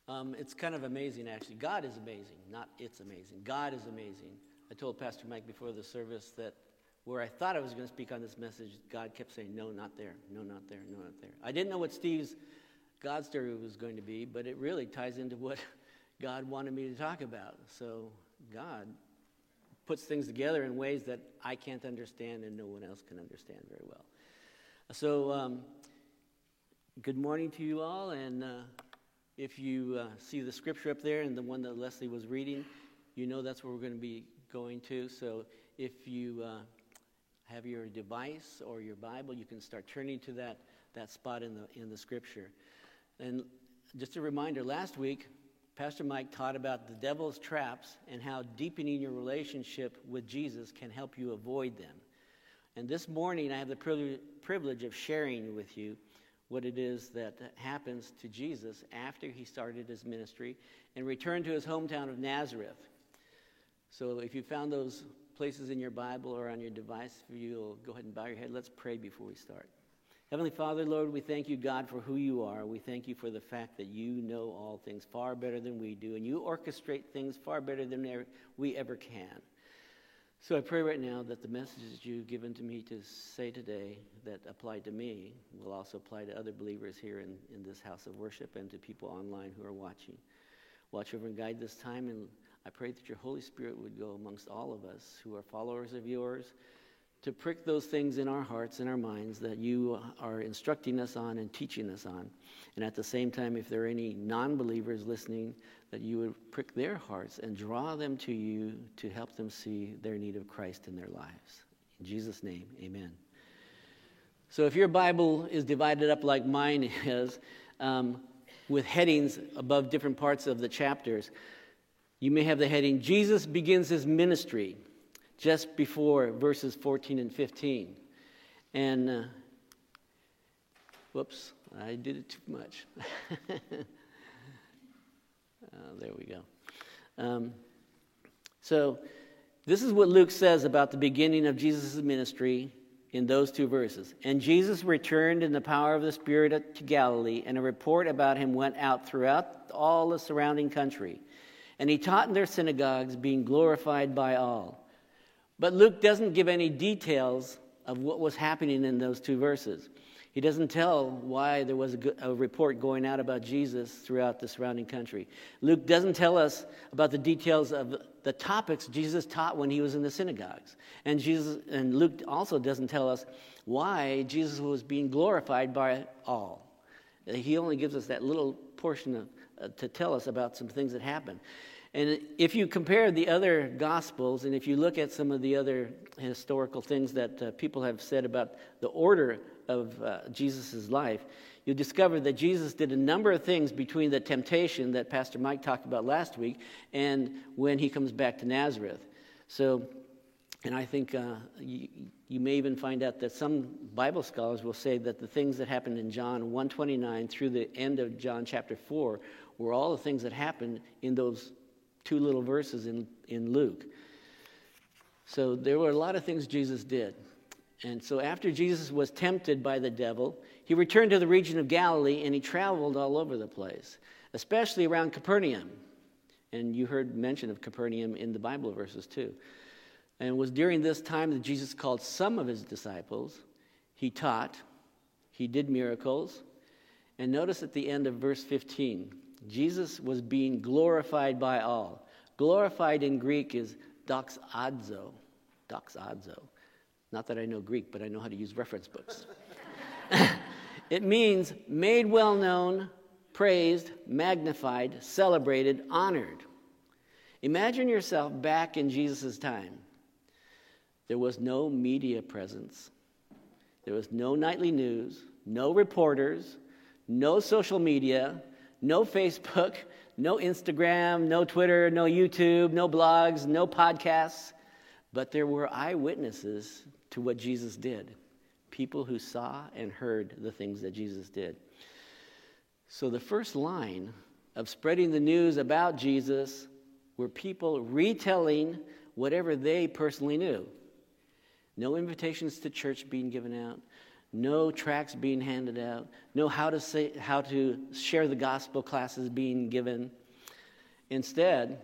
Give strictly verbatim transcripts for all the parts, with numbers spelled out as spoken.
Um, it's kind of amazing, actually. God is amazing, not it's amazing. God is amazing. I told Pastor Mike before the service that where I thought I was going to speak on this message, God kept saying, no, not there, no, not there, no, not there. I didn't know what Steve's God story was going to be, but it really ties into what God wanted me to talk about. So God puts things together in ways that I can't understand and no one else can understand very well. So um, good morning to you all, and uh, if you uh, see the scripture up there and the one that Leslie was reading, you know that's where we're going to be going to. So if you uh, have your device or your Bible, you can start turning to that, that spot in the in the scripture. And just a reminder, last week, Pastor Mike taught about the devil's traps and how deepening your relationship with Jesus can help you avoid them. And this morning, I have the privilege of sharing with you what it is that happens to Jesus after he started his ministry and returned to his hometown of Nazareth. So if you found those places in your Bible or on your device, if you'll go ahead and bow your head, let's pray before we start. Heavenly Father, Lord, we thank you, God, for who you are. We thank you for the fact that you know all things far better than we do, and you orchestrate things far better than we ever can. So I pray right now that the messages you've given to me to say today that apply to me will also apply to other believers here in, in this house of worship and to people online who are watching. Watch over and guide this time, and I pray that your Holy Spirit would go amongst all of us who are followers of yours to prick those things in our hearts and our minds that you are instructing us on and teaching us on. And at the same time, if there are any non-believers listening, that you would prick their hearts and draw them to you to help them see their need of Christ in their lives. In Jesus' name, amen. So if your Bible is divided up like mine is, um, with headings above different parts of the chapters, you may have the heading, Jesus begins his ministry, just before verses fourteen and fifteen. And, uh, whoops, I did it too much. Uh, there we go. Um, so this is what Luke says about the beginning of Jesus' ministry in those two verses. And Jesus returned in the power of the Spirit to Galilee, and a report about him went out throughout all the surrounding country. And he taught in their synagogues, being glorified by all. But Luke doesn't give any details of what was happening in those two verses. He doesn't tell why there was a, good, a report going out about Jesus throughout the surrounding country. Luke doesn't tell us about the details of the topics Jesus taught when he was in the synagogues. And Jesus and Luke also doesn't tell us why Jesus was being glorified by all. He only gives us that little portion of, uh, to tell us about some things that happened. And if you compare the other Gospels, and if you look at some of the other historical things that uh, people have said about the order of uh, Jesus' life, you'll discover that Jesus did a number of things between the temptation that Pastor Mike talked about last week and when he comes back to Nazareth. So, and I think uh, you, you may even find out that some Bible scholars will say that the things that happened in John one twenty-nine through the end of John chapter four were all the things that happened in those two little verses in, in Luke. So there were a lot of things Jesus did. And so after Jesus was tempted by the devil, he returned to the region of Galilee and he traveled all over the place, especially around Capernaum. And you heard mention of Capernaum in the Bible verses too. And it was during this time that Jesus called some of his disciples. He taught, he did miracles. And notice at the end of verse fifteen, Jesus was being glorified by all. Glorified in Greek is doxazo. Doxazo. Not that I know Greek, but I know how to use reference books. It means made well known, praised, magnified, celebrated, honored. Imagine yourself back in Jesus' time. There was no media presence. There was no nightly news, no reporters, no social media, no Facebook, no Instagram, no Twitter, no YouTube, no blogs, no podcasts. But there were eyewitnesses to what Jesus did. People who saw and heard the things that Jesus did. So the first line of spreading the news about Jesus were people retelling whatever they personally knew. No invitations to church being given out. no tracts being handed out, no how to say how to share the gospel classes being given. Instead,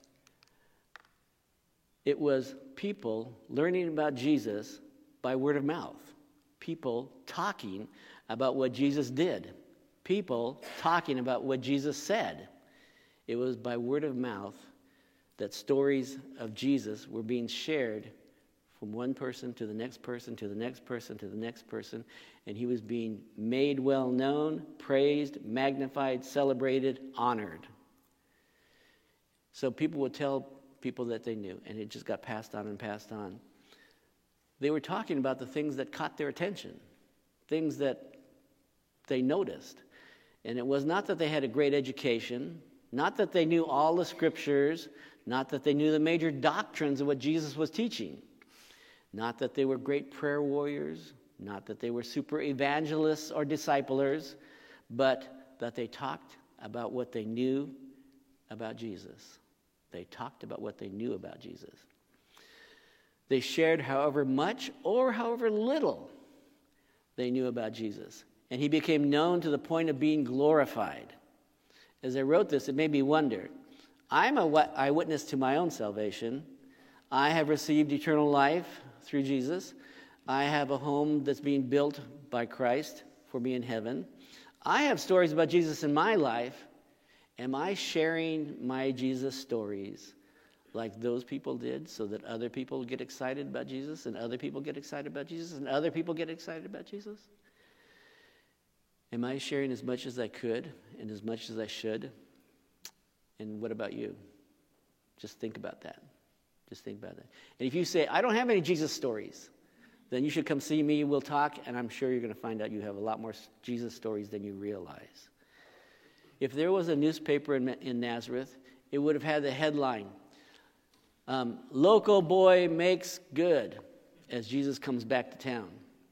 it was people learning about Jesus by word of mouth. People talking about what Jesus did. People talking about what Jesus said. It was by word of mouth that stories of Jesus were being shared from one person to the next person, to the next person, to the next person, and he was being made well known, praised, magnified, celebrated, honored. So people would tell people that they knew, and it just got passed on and passed on. They were talking about the things that caught their attention, things that they noticed. And it was not that they had a great education, not that they knew all the scriptures, not that they knew the major doctrines of what Jesus was teaching, not that they were great prayer warriors, not that they were super evangelists or disciplers, but that they talked about what they knew about Jesus. They talked about what they knew about Jesus. They shared however much or however little they knew about Jesus. And he became known to the point of being glorified. As I wrote this, it made me wonder. I'm an eyewitness to my own salvation. I have received eternal life through Jesus. I have a home that's being built by Christ for me in heaven. I have stories about Jesus in my life. Am I sharing my Jesus stories like those people did so that other people get excited about Jesus and other people get excited about Jesus and other people get excited about Jesus? Am I sharing as much as I could and as much as I should? And what about you? Just think about that. Just think about that. And if you say, I don't have any Jesus stories, then you should come see me. We'll talk, and I'm sure you're going to find out you have a lot more Jesus stories than you realize. If there was a newspaper in, in Nazareth, it would have had the headline, um, Local boy makes good, as Jesus comes back to town.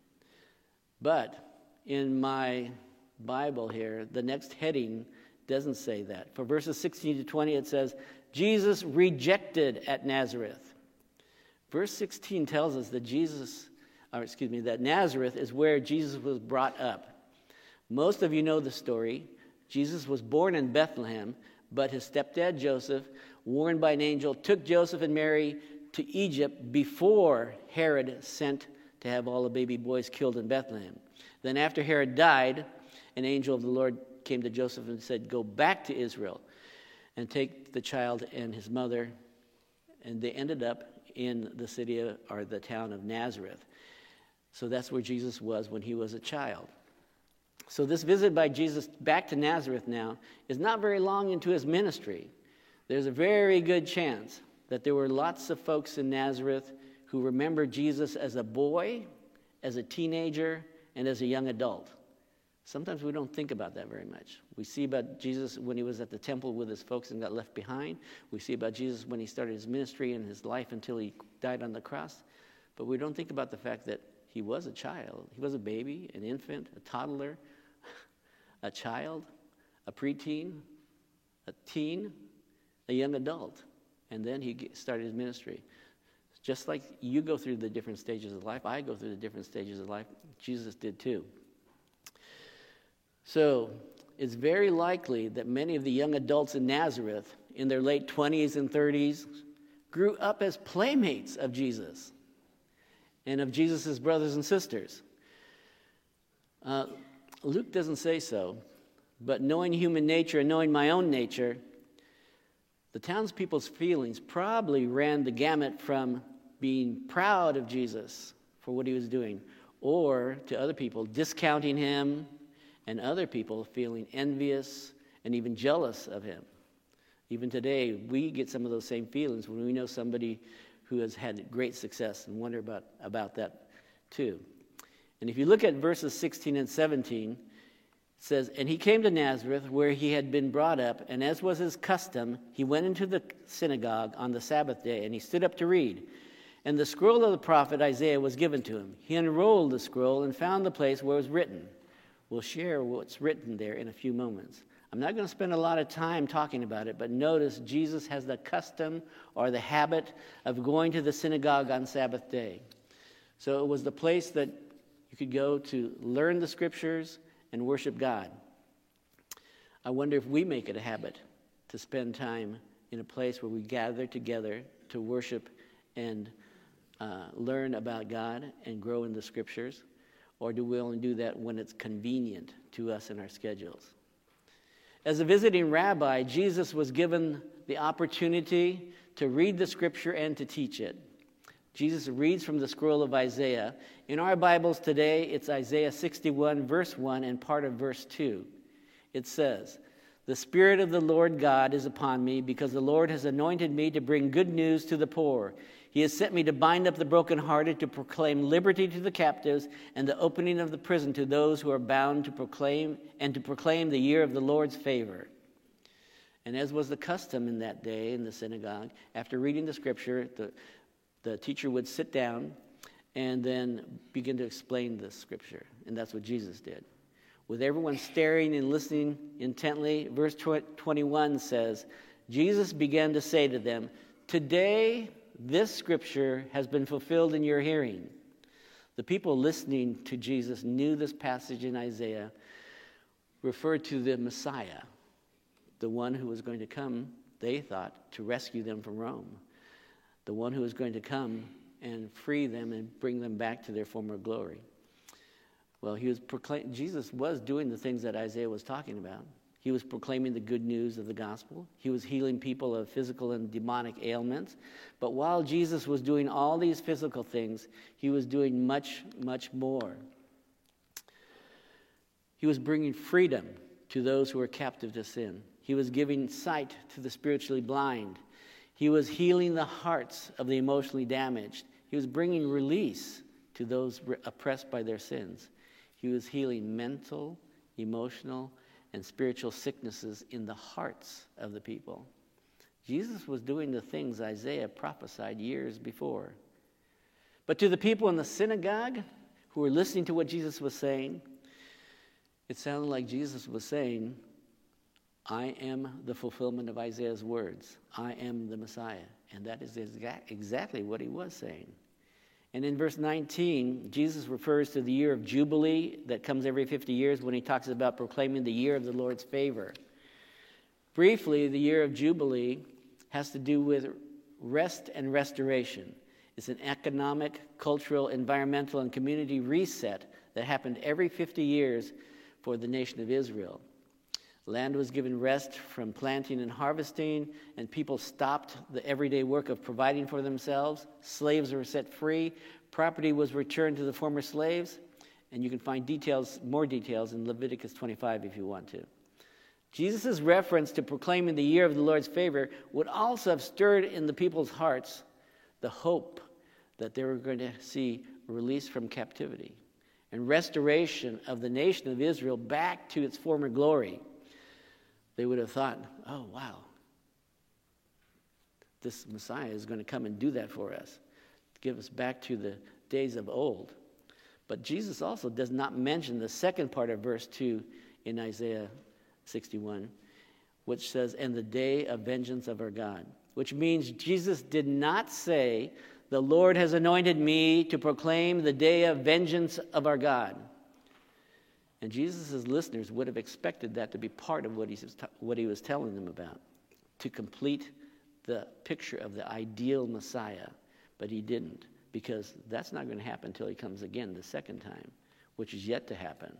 But in my Bible here, the next heading doesn't say that. For verses sixteen to twenty, it says, Jesus rejected at Nazareth. Verse sixteen tells us that Jesus, or excuse me, that Nazareth is where Jesus was brought up. Most of you know the story. Jesus was born in Bethlehem, but his stepdad Joseph, warned by an angel, took Joseph and Mary to Egypt before Herod sent to have all the baby boys killed in Bethlehem. Then after Herod died, an angel of the Lord came to Joseph and said, go back to Israel and take the child and his mother. And they ended up in the city of, or the town of Nazareth. So that's where Jesus was when he was a child. So this visit by Jesus back to Nazareth now is not very long into his ministry. There's a very good chance that there were lots of folks in Nazareth who remember Jesus as a boy, as a teenager, and as a young adult. Sometimes we don't think about that very much. We see about Jesus when he was at the temple with his folks and got left behind. We see about Jesus when he started his ministry and his life until he died on the cross. But we don't think about the fact that he was a child. He was a baby, an infant, a toddler, a child, a preteen, a teen, a young adult. And then he started his ministry. Just like you go through the different stages of life, I go through the different stages of life, Jesus did too. So it's very likely that many of the young adults in Nazareth in their late twenties and thirties grew up as playmates of Jesus and of Jesus' brothers and sisters. Uh, Luke doesn't say so, but knowing human nature and knowing my own nature, the townspeople's feelings probably ran the gamut from being proud of Jesus for what he was doing, or to other people discounting him, and other people feeling envious and even jealous of him. Even today, we get some of those same feelings when we know somebody who has had great success and wonder about, about that too. And if you look at verses sixteen and seventeen, it says, and he came to Nazareth where he had been brought up, and as was his custom, he went into the synagogue on the Sabbath day, and he stood up to read. And the scroll of the prophet Isaiah was given to him. He unrolled the scroll and found the place where it was written. We'll share what's written there in a few moments. I'm not going to spend a lot of time talking about it, but notice Jesus has the custom or the habit of going to the synagogue on Sabbath day. So it was the place that you could go to learn the scriptures and worship God. I wonder if we make it a habit to spend time in a place where we gather together to worship and uh, learn about God and grow in the scriptures, or do we only do that when it's convenient to us in our schedules? As a visiting rabbi, Jesus was given the opportunity to read the scripture and to teach it. Jesus reads from the scroll of Isaiah. In our Bibles today, it's Isaiah sixty-one, verse one, and part of verse two. It says, "The Spirit of the Lord God is upon me, because the Lord has anointed me to bring good news to the poor. He has sent me to bind up the brokenhearted, to proclaim liberty to the captives, and the opening of the prison to those who are bound, to proclaim and to proclaim the year of the Lord's favor." And as was the custom in that day in the synagogue, after reading the scripture, the, the teacher would sit down and then begin to explain the scripture. And that's what Jesus did. With everyone staring and listening intently, verse twenty-one says, Jesus began to say to them, "Today this scripture has been fulfilled in your hearing." The people listening to Jesus knew this passage in Isaiah referred to the Messiah, the one who was going to come, they thought, to rescue them from Rome, the one who was going to come and free them and bring them back to their former glory. Well, he was proclaim- Jesus was doing the things that Isaiah was talking about. He was proclaiming the good news of the gospel. He was healing people of physical and demonic ailments. But while Jesus was doing all these physical things, he was doing much, much more. He was bringing freedom to those who were captive to sin. He was giving sight to the spiritually blind. He was healing the hearts of the emotionally damaged. He was bringing release to those oppressed by their sins. He was healing mental, emotional, and spiritual sicknesses in the hearts of the people. Jesus was doing the things Isaiah prophesied years before. But to the people in the synagogue who were listening to what Jesus was saying, it sounded like Jesus was saying, "I am the fulfillment of Isaiah's words. I am the Messiah." And that is exact, exactly what he was saying. And in verse nineteen, Jesus refers to the year of Jubilee that comes every fifty years when he talks about proclaiming the year of the Lord's favor. Briefly, the year of Jubilee has to do with rest and restoration. It's an economic, cultural, environmental, and community reset that happened every fifty years for the nation of Israel. Land was given rest from planting and harvesting, and people stopped the everyday work of providing for themselves. Slaves were set free. Property was returned to the former slaves. And you can find details, more details in Leviticus twenty-five if you want to. Jesus' reference to proclaiming the year of the Lord's favor would also have stirred in the people's hearts the hope that they were going to see release from captivity and restoration of the nation of Israel back to its former glory. They would have thought, "Oh, wow, this Messiah is going to come and do that for us, give us back to the days of old." But Jesus also does not mention the second part of verse two in Isaiah sixty-one, which says, "And the day of vengeance of our God," which means Jesus did not say, "The Lord has anointed me to proclaim the day of vengeance of our God." And Jesus' listeners would have expected that to be part of what he was, t- what he was telling them about, to complete the picture of the ideal Messiah. But he didn't, because that's not going to happen until he comes again the second time, which is yet to happen.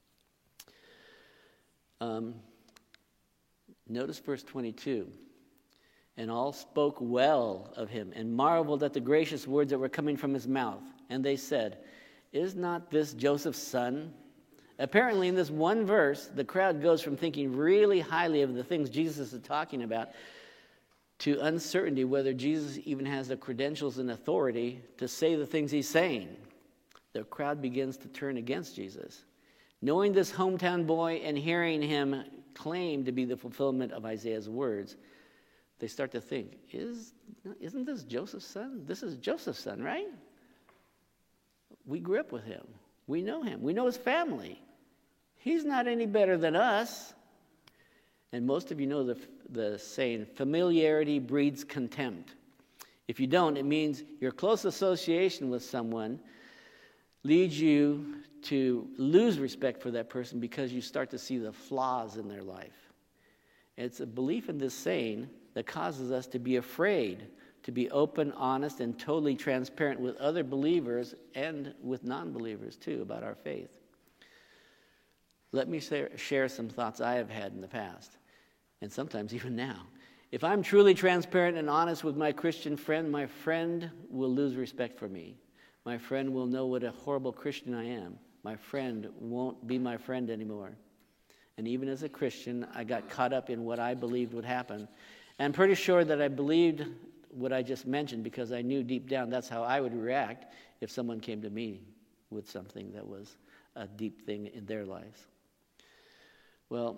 Um, notice verse twenty-two. "And all spoke well of him and marveled at the gracious words that were coming from his mouth. And they said, 'Is not this Joseph's son?'" Apparently, in this one verse, the crowd goes from thinking really highly of the things Jesus is talking about to uncertainty whether Jesus even has the credentials and authority to say the things he's saying. The crowd begins to turn against Jesus. Knowing this hometown boy and hearing him claim to be the fulfillment of Isaiah's words, they start to think, Is, isn't this Joseph's son? This is Joseph's son, right? We grew up with him. We know him. We know his family. He's not any better than us. And most of you know the, the saying, familiarity breeds contempt. If you don't, it means your close association with someone leads you to lose respect for that person because you start to see the flaws in their life. It's a belief in this saying that causes us to be afraid to be open, honest, and totally transparent with other believers and with non-believers too about our faith. Let me share some thoughts I have had in the past, and sometimes even now. If I'm truly transparent and honest with my Christian friend, my friend will lose respect for me. My friend will know what a horrible Christian I am. My friend won't be my friend anymore. And even as a Christian, I got caught up in what I believed would happen. And I'm pretty sure that I believed what I just mentioned because I knew deep down that's how I would react if someone came to me with something that was a deep thing in their lives. Well,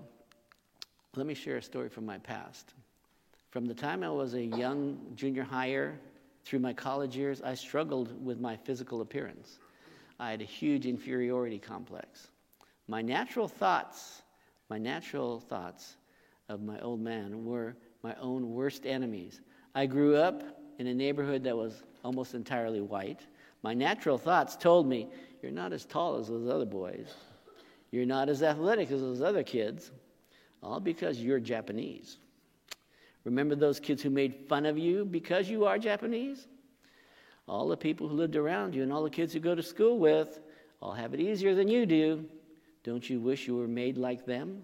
let me share a story from my past. From the time I was a young junior higher through my college years, I struggled with my physical appearance. I had a huge inferiority complex. My natural thoughts, my natural thoughts of my old man were my own worst enemies. I grew up in a neighborhood that was almost entirely white. My natural thoughts told me, you're not as tall as those other boys. You're not as athletic as those other kids, all because you're Japanese. Remember those kids who made fun of you because you are Japanese? All the people who lived around you and all the kids who go to school with all have it easier than you do. Don't you wish you were made like them?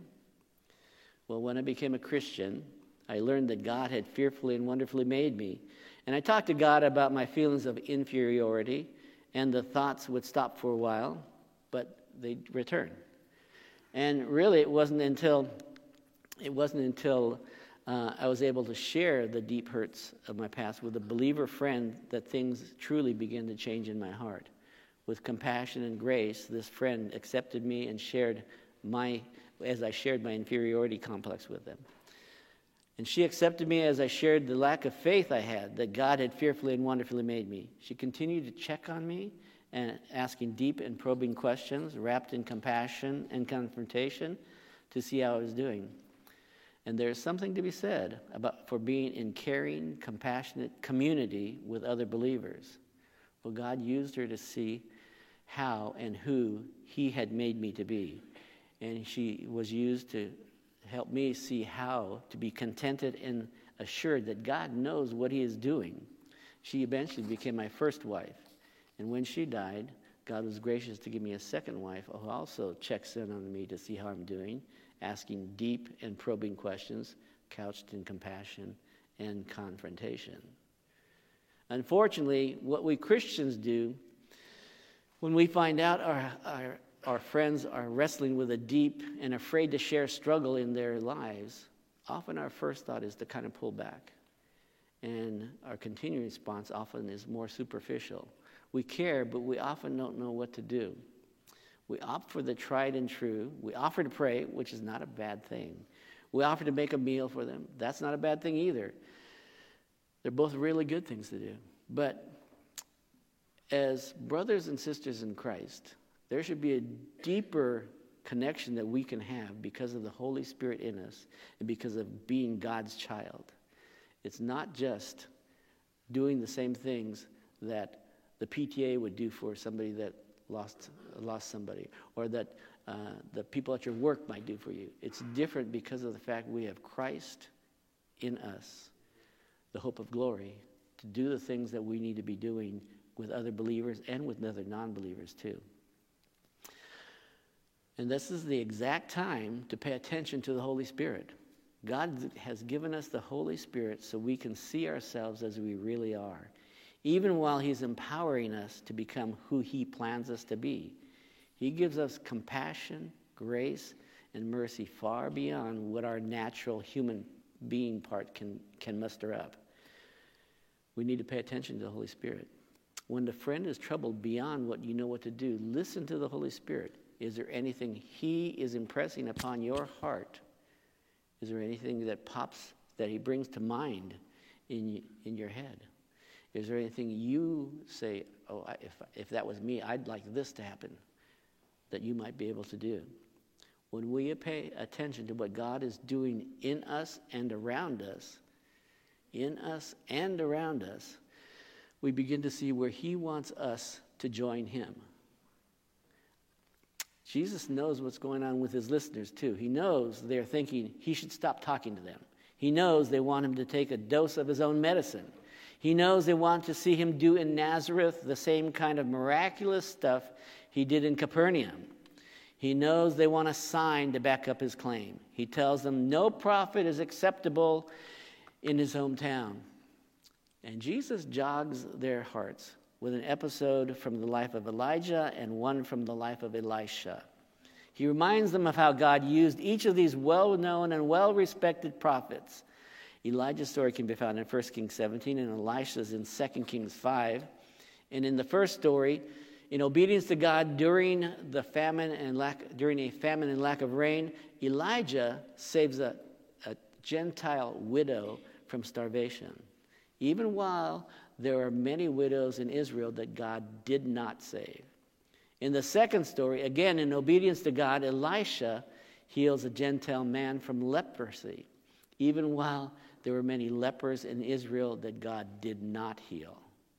Well, when I became a Christian, I learned that God had fearfully and wonderfully made me. And I talked to God about my feelings of inferiority, and the thoughts would stop for a while, but they'd return. And really, it wasn't until it wasn't until uh, I was able to share the deep hurts of my past with a believer friend that things truly began to change in my heart. With compassion and grace, this friend accepted me and shared my, as I shared my inferiority complex with them. And she accepted me as I shared the lack of faith I had, that God had fearfully and wonderfully made me. She continued to check on me and asking deep and probing questions, wrapped in compassion and confrontation, to see how I was doing. And there's something to be said about for being in caring, compassionate community with other believers. Well, God used her to see how and who He had made me to be. And she was used to help me see how to be contented and assured that God knows what He is doing. She eventually became my first wife. And when she died, God was gracious to give me a second wife who also checks in on me to see how I'm doing, asking deep and probing questions, couched in compassion and confrontation. Unfortunately, what we Christians do when we find out our, our, our friends are wrestling with a deep and afraid to share struggle in their lives, often our first thought is to kind of pull back. And our continuing response often is more superficial. We care, but we often don't know what to do. We opt for the tried and true. We offer to pray, which is not a bad thing. We offer to make a meal for them. That's not a bad thing either. They're both really good things to do. But as brothers and sisters in Christ, there should be a deeper connection that we can have because of the Holy Spirit in us and because of being God's child. It's not just doing the same things that the P T A would do for somebody that lost lost somebody, or that uh, the people at your work might do for you. It's different because of the fact we have Christ in us, the hope of glory, to do the things that we need to be doing with other believers and with other non-believers too. And this is the exact time to pay attention to the Holy Spirit. God has given us the Holy Spirit so we can see ourselves as we really are, even while He's empowering us to become who He plans us to be. He gives us compassion, grace, and mercy far beyond what our natural human being part can, can muster up. We need to pay attention to the Holy Spirit. When the friend is troubled beyond what you know what to do, listen to the Holy Spirit. Is there anything He is impressing upon your heart? Is there anything that pops, that He brings to mind in, in your head? Is there anything you say, oh, if, if that was me, I'd like this to happen, that you might be able to do? When we pay attention to what God is doing in us and around us, in us and around us, we begin to see where He wants us to join Him. Jesus knows what's going on with his listeners too. He knows they're thinking he should stop talking to them. He knows they want him to take a dose of his own medicine. He knows they want to see him do in Nazareth the same kind of miraculous stuff he did in Capernaum. He knows they want a sign to back up his claim. He tells them no prophet is acceptable in his hometown. And Jesus jogs their hearts with an episode from the life of Elijah and one from the life of Elisha. He reminds them of how God used each of these well-known and well-respected prophets. Elijah's story can be found in First Kings seventeen, and Elisha's in Second Kings five. And in the first story, in obedience to God during the famine and lack, during a famine and lack of rain, Elijah saves a, a Gentile widow from starvation, even while there are many widows in Israel that God did not save. In the second story, again, in obedience to God, Elisha heals a Gentile man from leprosy, even while there were many lepers in Israel that God did not heal.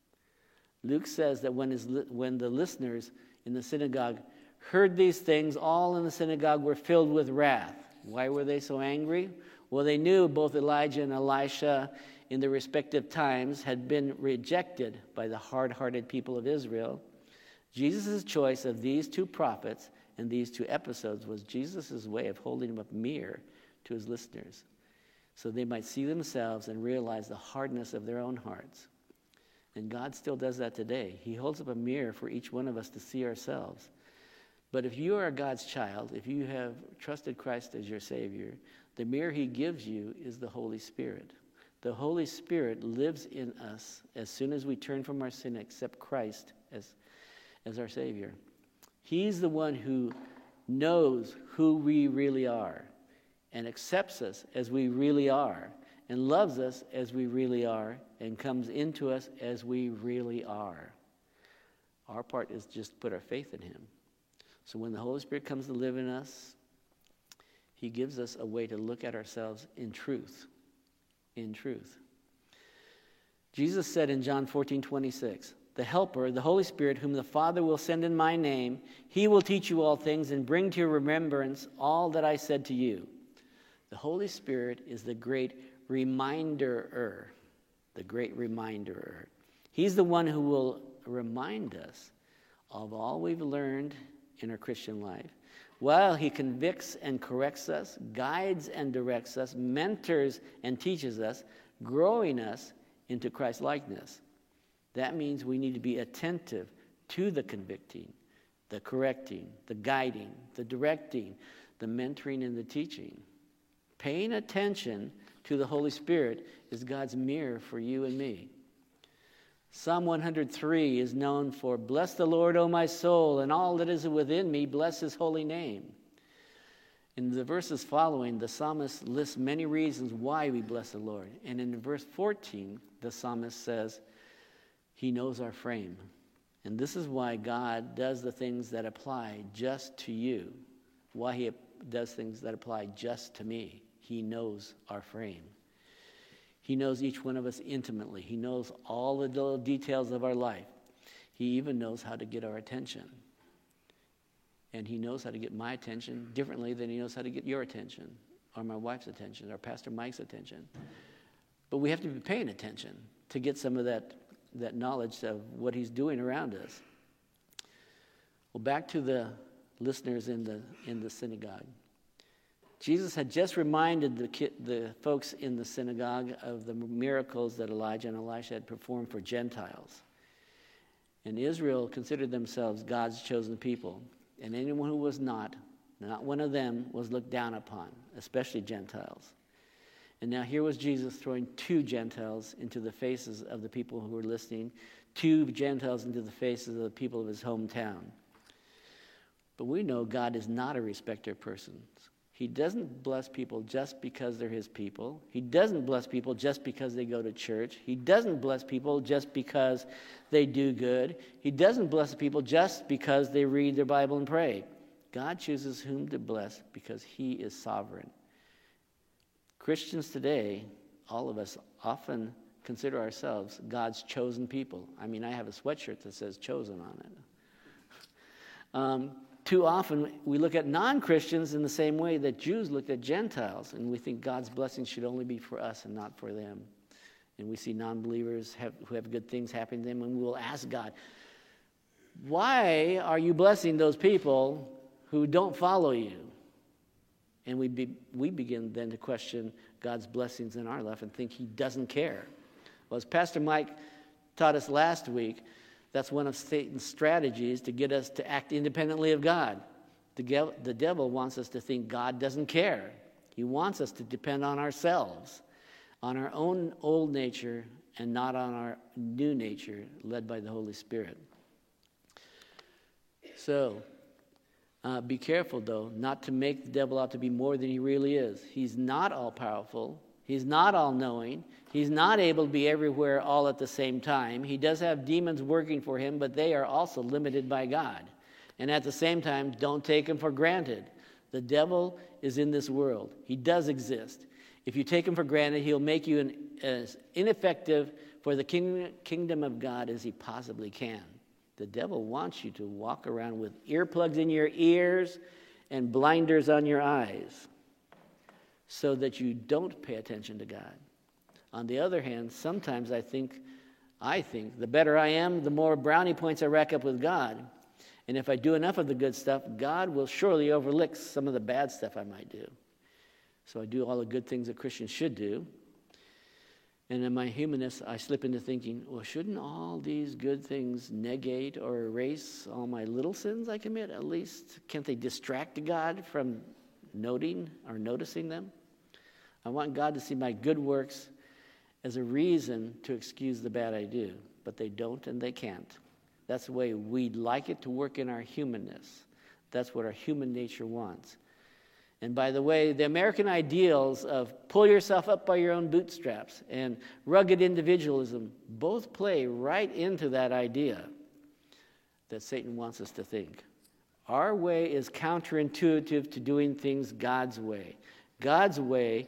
Luke says that when, his, when the listeners in the synagogue heard these things, all in the synagogue were filled with wrath. Why were they so angry? Well, they knew both Elijah and Elisha in their respective times had been rejected by the hard-hearted people of Israel. Jesus' choice of these two prophets and these two episodes was Jesus' way of holding up a mirror to his listeners so they might see themselves and realize the hardness of their own hearts. And God still does that today. He holds up a mirror for each one of us to see ourselves. But if you are God's child, if you have trusted Christ as your Savior, the mirror he gives you is the Holy Spirit. The Holy Spirit lives in us as soon as we turn from our sin and accept Christ as, as our Savior. He's the one who knows who we really are and accepts us as we really are and loves us as we really are and comes into us as we really are. Our part is just put our faith in him. So when the Holy Spirit comes to live in us, he gives us a way to look at ourselves in truth. In truth. Jesus said in John fourteen twenty-six, the Helper, the Holy Spirit, whom the Father will send in my name, he will teach you all things and bring to your remembrance all that I said to you. The Holy Spirit is the great reminder-er. The great reminder-er. He's the one who will remind us of all we've learned in our Christian life, while he convicts and corrects us, guides and directs us, mentors and teaches us, growing us into Christ's likeness. That means we need to be attentive to the convicting, the correcting, the guiding, the directing, the mentoring, and the teaching. Paying attention to the Holy Spirit is God's mirror for you and me. Psalm one hundred three is known for, bless the Lord, O my soul, and all that is within me, bless his holy name. In the verses following, the psalmist lists many reasons why we bless the Lord. And in verse fourteen, the psalmist says, he knows our frame. And this is why God does the things that apply just to you. Why he does things that apply just to me. He knows our frame. He knows each one of us intimately. He knows all the little details of our life. He even knows how to get our attention. And he knows how to get my attention differently than he knows how to get your attention, or my wife's attention, or Pastor Mike's attention. But we have to be paying attention to get some of that, that knowledge of what he's doing around us. Well, back to the listeners in the, in the synagogue. Jesus had just reminded the, ki- the folks in the synagogue of the miracles that Elijah and Elisha had performed for Gentiles. And Israel considered themselves God's chosen people. And anyone who was not, not one of them, was looked down upon, especially Gentiles. And now here was Jesus throwing two Gentiles into the faces of the people who were listening, two Gentiles into the faces of the people of his hometown. But we know God is not a respecter of persons. He doesn't bless people just because they're his people. He doesn't bless people just because they go to church. He doesn't bless people just because they do good. He doesn't bless people just because they read their Bible and pray. God chooses whom to bless because he is sovereign. Christians today, all of us, often consider ourselves God's chosen people. I mean, I have a sweatshirt that says chosen on it. Um, too often we look at non-Christians in the same way that Jews looked at Gentiles, and we think God's blessings should only be for us and not for them. And we see non-believers have, who have good things happen to them, and we will ask God, why are you blessing those people who don't follow you? And we be, we begin then to question God's blessings in our life and think he doesn't care. Well, as Pastor Mike taught us last week, that's one of Satan's strategies to get us to act independently of God. The, the devil wants us to think God doesn't care. He wants us to depend on ourselves, on our own old nature, and not on our new nature led by the Holy Spirit. So, uh, be careful, though, not to make the devil out to be more than he really is. He's not all-powerful. He's not all-knowing. He's not able to be everywhere all at the same time. He does have demons working for him, but they are also limited by God. And at the same time, don't take him for granted. The devil is in this world. He does exist. If you take him for granted, he'll make you an, as ineffective for the king, kingdom of God as he possibly can. The devil wants you to walk around with earplugs in your ears and blinders on your eyes so that you don't pay attention to God. On the other hand, sometimes I think, I think the better I am, the more brownie points I rack up with God. And if I do enough of the good stuff, God will surely overlook some of the bad stuff I might do. So I do all the good things that Christians should do. And in my humanness, I slip into thinking, well, shouldn't all these good things negate or erase all my little sins I commit? At least, can't they distract God from noting or noticing them? I want God to see my good works as a reason to excuse the bad I do. But they don't and they can't. That's the way we'd like it to work in our humanness. That's what our human nature wants. And by the way, the American ideals of pull yourself up by your own bootstraps and rugged individualism both play right into that idea that Satan wants us to think. Our way is counterintuitive to doing things God's way. God's way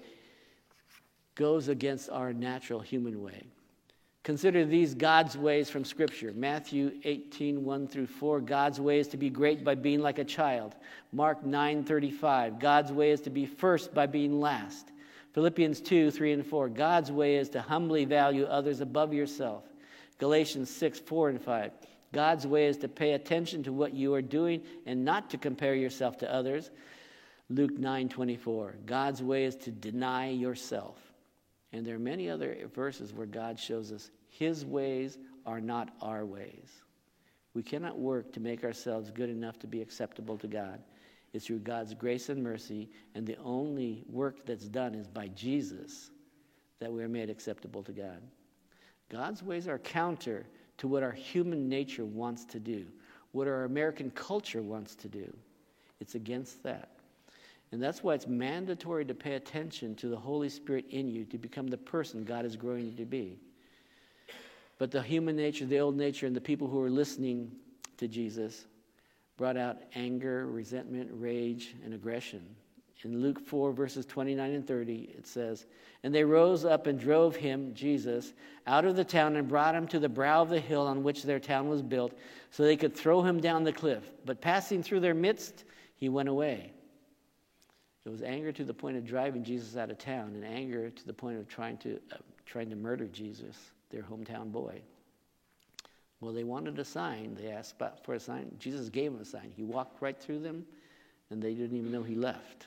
goes against our natural human way. Consider these God's ways from Scripture. Matthew eighteen, one through four, God's way is to be great by being like a child. Mark nine, thirty-five, God's way is to be first by being last. Philippians two, three and four, God's way is to humbly value others above yourself. Galatians six, four and five, God's way is to pay attention to what you are doing and not to compare yourself to others. Luke nine, twenty-four, God's way is to deny yourself. And there are many other verses where God shows us his ways are not our ways. We cannot work to make ourselves good enough to be acceptable to God. It's through God's grace and mercy, and the only work that's done is by Jesus that we are made acceptable to God. God's ways are counter to what our human nature wants to do, what our American culture wants to do. It's against that. And that's why it's mandatory to pay attention to the Holy Spirit in you to become the person God is growing you to be. But the human nature, the old nature, and the people who were listening to Jesus brought out anger, resentment, rage, and aggression. In Luke four, verses twenty-nine and thirty, it says, And they rose up and drove him, Jesus, out of the town and brought him to the brow of the hill on which their town was built, so they could throw him down the cliff. But passing through their midst, he went away. It was anger to the point of driving Jesus out of town, and anger to the point of trying to uh, trying to murder Jesus, their hometown boy. Well, they wanted a sign. They asked for a sign. Jesus gave them a sign. He walked right through them, and they didn't even know he left.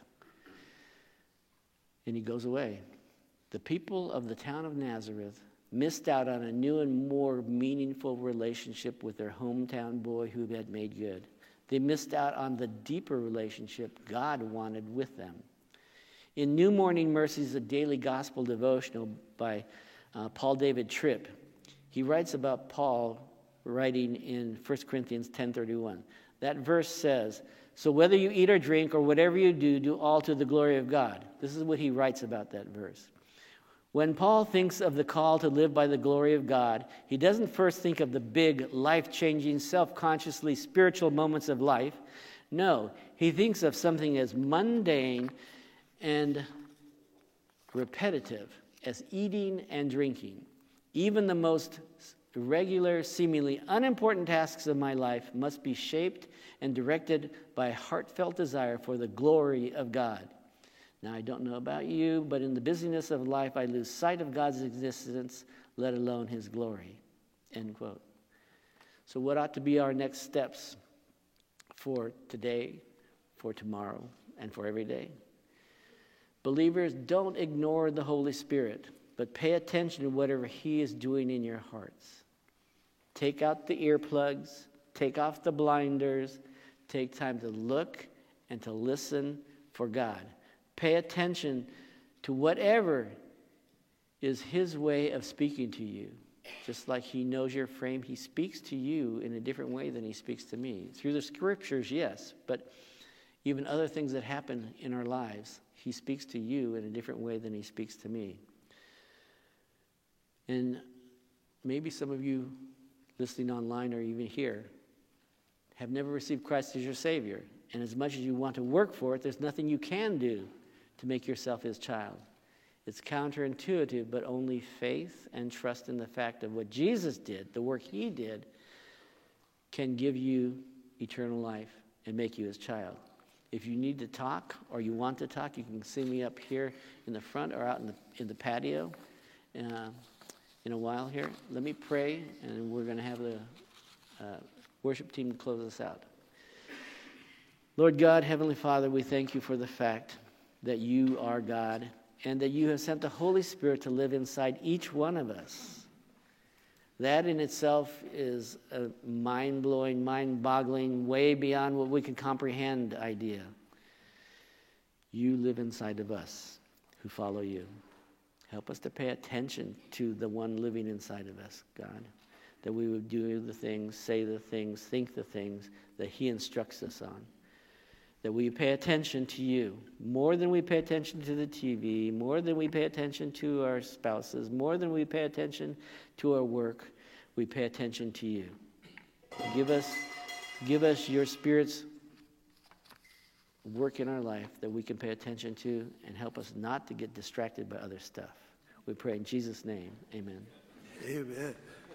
And he goes away. The people of the town of Nazareth missed out on a new and more meaningful relationship with their hometown boy who had made good. They missed out on the deeper relationship God wanted with them. In New Morning Mercies, a daily gospel devotional by uh, Paul David Tripp, he writes about Paul writing in First Corinthians ten thirty-one. That verse says, So whether you eat or drink or whatever you do, do all to the glory of God. This is what he writes about that verse. When Paul thinks of the call to live by the glory of God, he doesn't first think of the big, life-changing, self-consciously spiritual moments of life. No, he thinks of something as mundane and repetitive as eating and drinking. Even the most irregular, seemingly unimportant tasks of my life must be shaped and directed by a heartfelt desire for the glory of God. Now, I don't know about you, but in the busyness of life, I lose sight of God's existence, let alone his glory. End quote. So what ought to be our next steps for today, for tomorrow, and for every day? Believers, don't ignore the Holy Spirit, but pay attention to whatever he is doing in your hearts. Take out the earplugs, take off the blinders, take time to look and to listen for God. Pay attention to whatever is his way of speaking to you. Just like he knows your frame, he speaks to you in a different way than he speaks to me. Through the scriptures, yes, but even other things that happen in our lives, he speaks to you in a different way than he speaks to me. And maybe some of you listening online or even here have never received Christ as your Savior. And as much as you want to work for it, there's nothing you can do to make yourself his child. It's counterintuitive, but only faith and trust in the fact of what Jesus did, the work he did, can give you eternal life and make you his child. If you need to talk or you want to talk, you can see me up here in the front or out in the, in the patio uh, in a while here. Let me pray, and we're going to have the uh, worship team close us out. Lord God, Heavenly Father, we thank you for the fact that you are God and that you have sent the Holy Spirit to live inside each one of us. That in itself is a mind-blowing, mind-boggling, way beyond what we can comprehend idea. You live inside of us who follow you. Help us to pay attention to the one living inside of us, God, that we would do the things, say the things, think the things that he instructs us on. That we pay attention to you more than we pay attention to the T V, more than we pay attention to our spouses, more than we pay attention to our work. We pay attention to you. Give us, give us your Spirit's work in our life that we can pay attention to, and help us not to get distracted by other stuff. We pray in Jesus' name. Amen. Amen.